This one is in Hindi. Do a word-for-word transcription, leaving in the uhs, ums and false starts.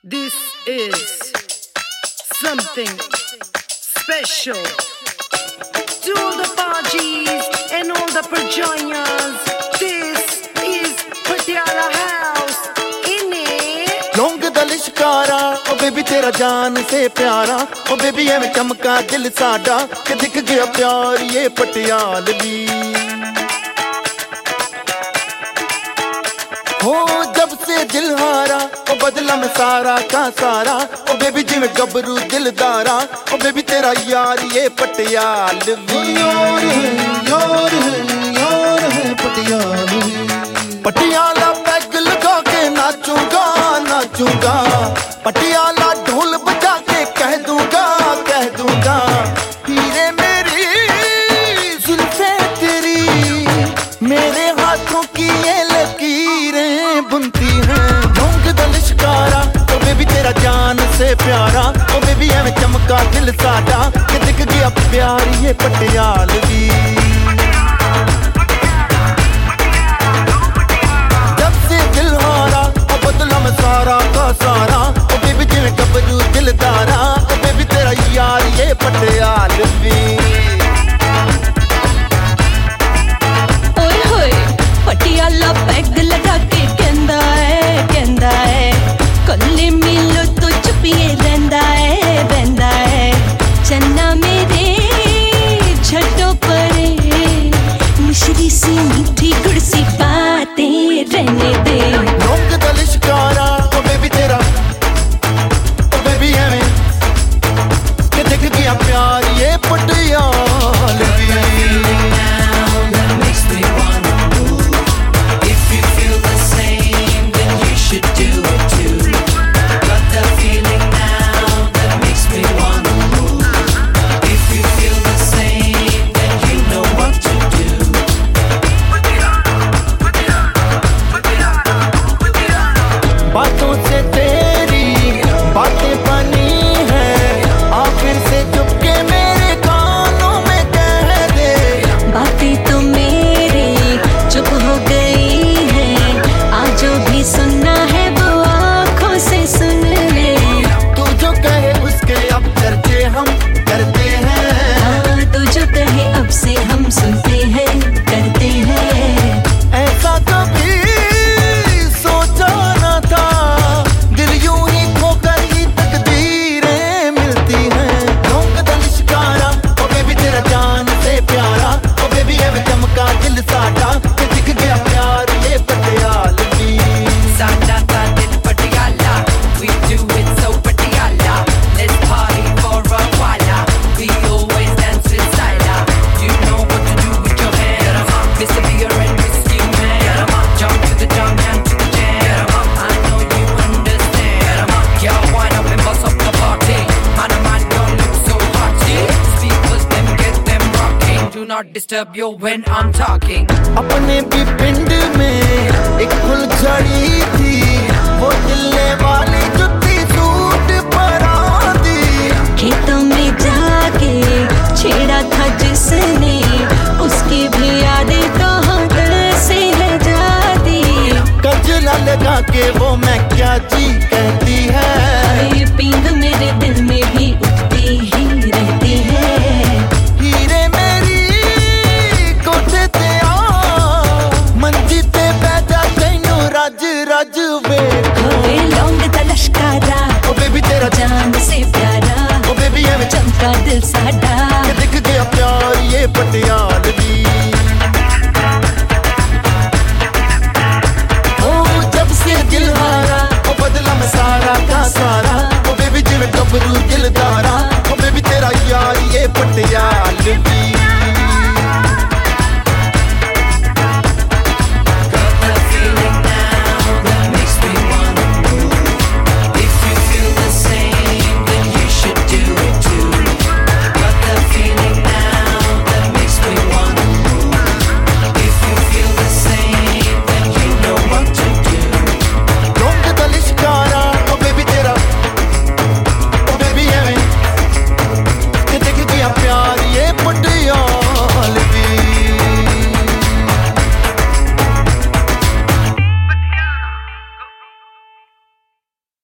This is something special to all the Pajis and all the Prajanas. This is Patiala House. इन्हें लौंग दा लिशकारा ओ बेबी तेरा जान से प्यारा ओ बेबी एवें चमका दिल साडा कि दिख गया प्यार ये पटियालवी हो जब से दिल हारा ओ बदला में सारा का सारा ओ बेबी जिवें गबरू दिलदारा ओ बेबी तेरा यार ये पटियालवी यार है यार है यार है पटियालवी पटियाला पैग लगा के नाचूंगा नाचूंगा पटियाला ढोल बजा के कह दूंगा कह दूंगा हीरे मेरी जुल्फे तेरी मेरे हाथों की ये लकीरें बुनती हैं लौंग दा लिशकारा ओ बेबी तेरा जान से प्यारा ओ बेबी एवें चमका दिल साडा कि दिख गया प्यार ये पटियालवी सारा का सारा ओ बेबी जिवें गबरू दिलदारा ओ बेबी तेरा यार ये पटियालवी ओए होए पटियाला पैग लगा के कहंदा है कहंदा है कल्ले मिलो तो चुपिए रहंदा है रहंदा है चन्ना मेरे छड्डो परे मिश्री सी मीठी गुड़ सी बातें रहने दे लौंग दा लिशकारा ओ बेबी तेरा ओ बेबी एवें कि दिख गया प्यार ये पटियालवी बातों से तेरी बातें बनी है आखिर से चुपके मेरे कानों में कह दे बातें तो मेरी चुप हो गई है आज जो भी सुनना है वो आँखों से सुन ले तू जो कहे उसके अब चर्चे हम करते हैं हाँ तू जो कहे अब से हम सुनते हैं करते हैं ऐसा कभी सोचा न था दिल यूं ही खोकर ही तकदीरें मिलती हैं लौंग दा लिशकारा ओ बेबी तेरा जान से प्यारा ओ बेबी एवें चमका दिल साडा कि दिख गया प्यार ये पटियालवी साडा दा दिल Patiala we do it so Patiala let's party for a while we always dance with style you know what to do with your hair Mister Beer and Whiskey Man jump to the jump and to the jam I know you understand girl wind up and bust up the party man oh man don't look so haughty speakers them get them rocking do not disturb you when I'm talking अपने भी पिंड में एक फुलझड़ी थी वो दिलने वाली जुत्ती सूट परा दी खेतों में जाके छेड़ा था जिसने उसकी भी यादें तो दिल से है जाती गजला लगा के वो मैं क्या जी कहती है ये पिंग